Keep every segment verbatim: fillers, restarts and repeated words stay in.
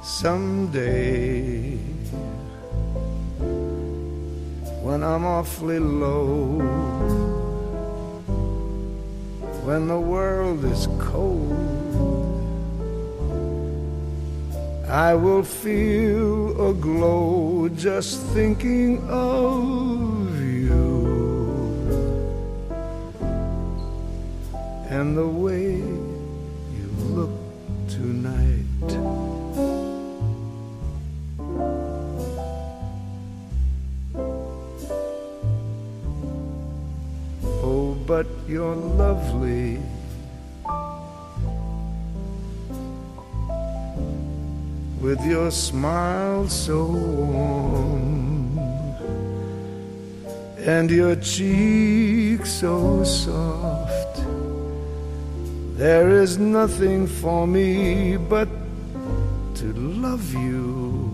Someday, when I'm awfully low, when the world is cold, I will feel a glow just thinking of you and the way you look tonight. Oh, but you're lovely, with your smile so warm and your cheek so soft. There is nothing for me but to love you,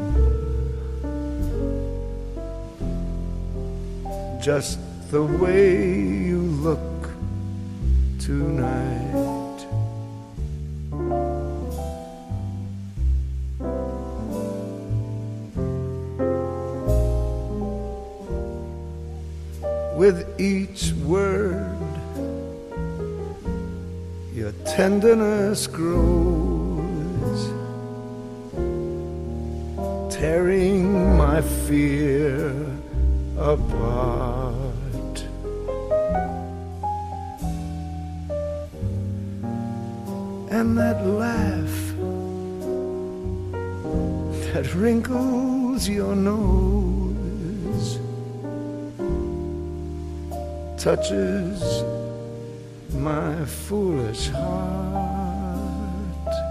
just the way you look tonight. With each word, your tenderness grows, tearing my fear apart. And that laugh that wrinkles your nose touches my foolish heart.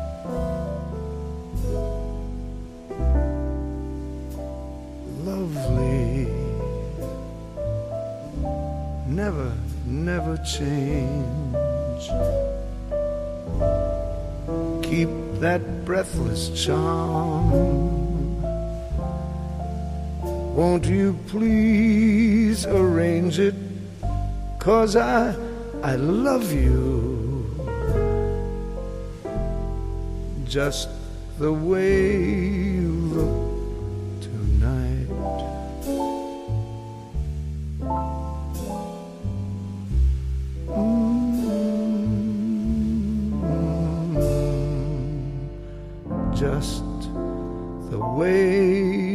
Lovely, never, never change. Keep that breathless charm. Won't you please arrange it? 'Cause I, I love you just the way you look tonight. Mm-hmm. Just the way